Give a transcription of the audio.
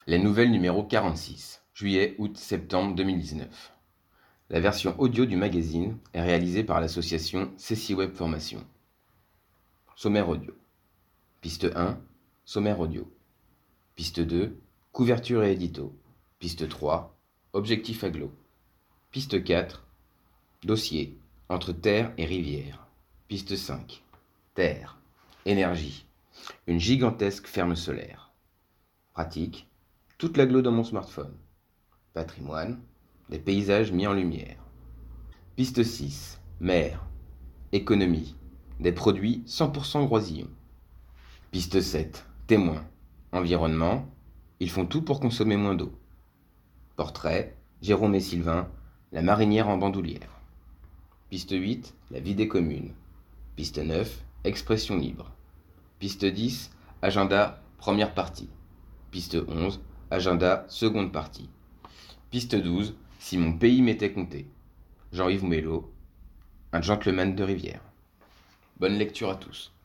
Les nouvelles numéro 46, juillet, août, septembre 2019. La version audio du magazine est réalisée par l'association CC Web Formation. Sommaire audio. Piste 1, sommaire audio. Piste 2, couverture et édito. Piste 3, objectif aglo. Piste 4, dossier, entre terre et rivière. Piste 5, terre, énergie, une gigantesque ferme solaire. Pratique, toute l'aglo dans mon smartphone. Patrimoine, des paysages mis en lumière. Piste 6, mer, économie, des produits 100% Groisillon. Piste 7, témoin, environnement, ils font tout pour consommer moins d'eau. Portrait, Jérôme et Sylvain, la marinière en bandoulière. Piste 8, la vie des communes. Piste 9, expression libre. Piste 10, agenda, première partie. Piste 11, agenda, seconde partie. Piste 12, si mon pays m'était compté. Jean-Yves Mouello, un gentleman de rivière. Bonne lecture à tous.